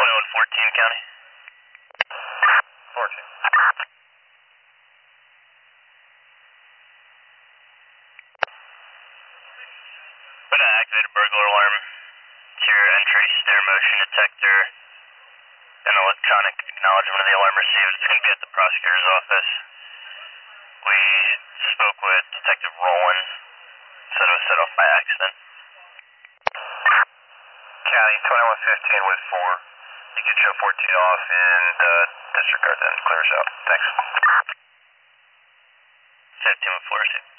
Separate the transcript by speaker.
Speaker 1: 2114 County. 14. Put an activated burglar alarm to your entry stair motion detector and electronic acknowledgement of the alarm received. It's going to be at the prosecutor's office. We spoke with Detective Rowland, said it was set off by accident. County 2115 with 4. You can show 14 off and disregard that and clear us out. Thanks. 15 with 4,